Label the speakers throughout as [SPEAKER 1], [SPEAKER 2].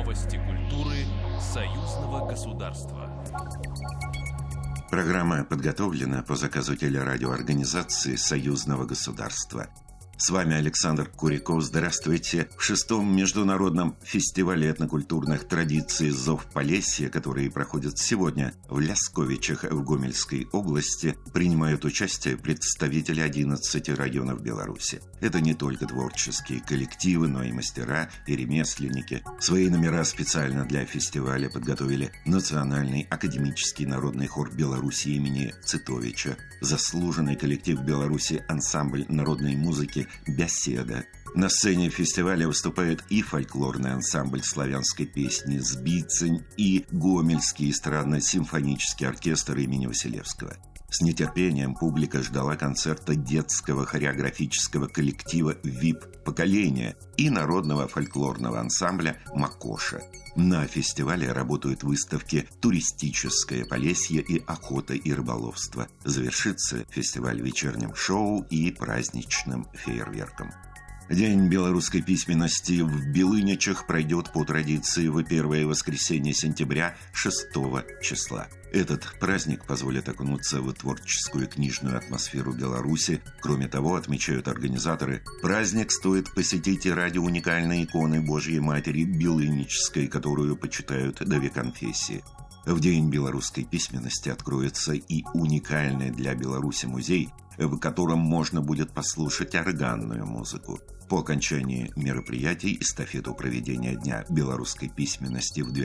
[SPEAKER 1] Новости культуры союзного государства.
[SPEAKER 2] Программа подготовлена по заказу телерадиоорганизации союзного государства. С вами Александр Куряков. Здравствуйте. В 6-м международном фестивале этнокультурных традиций «Зов Полесья», который проходит сегодня в Лясковичах в Гомельской области, принимают участие представители 11 районов Беларуси. Это не только творческие коллективы, но и мастера и ремесленники. Свои номера специально для фестиваля подготовили Национальный академический народный хор Беларуси имени Цитовича, заслуженный коллектив Беларуси ансамбль народной музыки «Беседа». На сцене фестиваля выступают и фольклорный ансамбль славянской песни «Сбицень», и Гомельский эстрадно-симфонический оркестр имени Василевского. С нетерпением публика ждала концерта детского хореографического коллектива «ВИП-поколение» и народного фольклорного ансамбля «Макоша». На фестивале работают выставки «Туристическое Полесье» и «Охота и рыболовство». Завершится фестиваль вечерним шоу и праздничным фейерверком. День белорусской письменности в Белыничах пройдет по традиции в первое воскресенье сентября 6 числа. Этот праздник позволит окунуться в творческую книжную атмосферу Беларуси. Кроме того, отмечают организаторы, праздник стоит посетить и ради уникальной иконы Божьей Матери Белынической, которую почитают две конфессии. В День белорусской письменности откроется и уникальный для Беларуси музей, в котором можно будет послушать органную музыку. По окончании мероприятий эстафету проведения Дня белорусской письменности в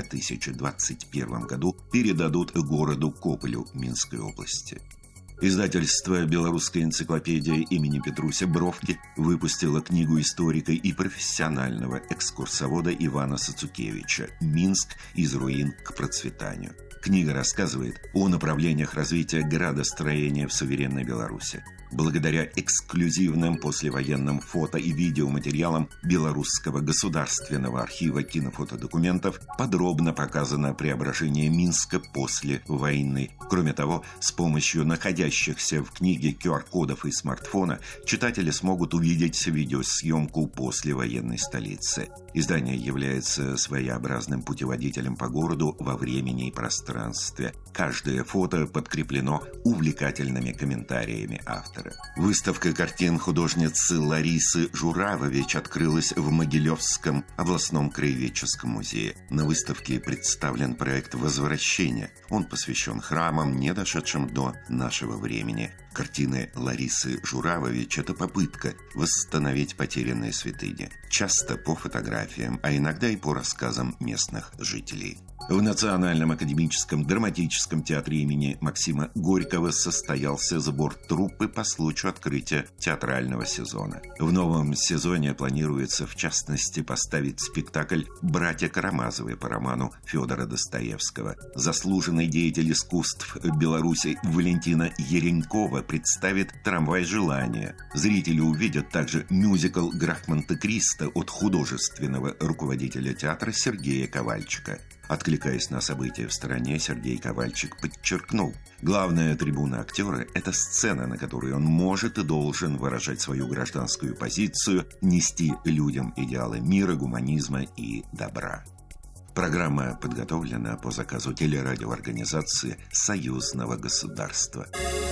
[SPEAKER 2] 2021 году передадут городу Кополю Минской области. Издательство «Белорусская энциклопедия» имени Петруся Бровки выпустило книгу историка и профессионального экскурсовода Ивана Сацукевича «Минск. Из руин к процветанию». Книга рассказывает о направлениях развития градостроения в суверенной Беларуси. Благодаря эксклюзивным послевоенным фото- и видеоматериалам Белорусского государственного архива кинофотодокументов подробно показано преображение Минска после войны. Кроме того, с помощью находящихся в книге QR-кодов и смартфона читатели смогут увидеть видеосъемку послевоенной столицы. Издание является своеобразным путеводителем по городу во времени и пространстве. Каждое фото подкреплено увлекательными комментариями автора. Выставка картин художницы Ларисы Журавович открылась в Могилевском областном краеведческом музее. На выставке представлен проект «Возвращение». Он посвящен храмам, не дошедшим до нашего времени. Картины Ларисы Журавович – это попытка восстановить потерянные святыни. Часто по фотографиям, а иногда и по рассказам местных жителей. В Национальном академическом драматическом театре имени Максима Горького состоялся сбор труппы по случаю открытия театрального сезона. В новом сезоне планируется, в частности, поставить спектакль «Братья Карамазовы» по роману Федора Достоевского. Заслуженный деятель искусств Беларуси Валентина Еренькова представит «Трамвай желания». Зрители увидят также мюзикл «Граф Монте-Кристо» от художественного руководителя театра Сергея Ковальчика. Откликаясь на события в стране, Сергей Ковальчик подчеркнул: главная трибуна актера – это сцена, на которой он может и должен выражать свою гражданскую позицию, нести людям идеалы мира, гуманизма и добра. Программа подготовлена по заказу телерадиоорганизации союзного государства.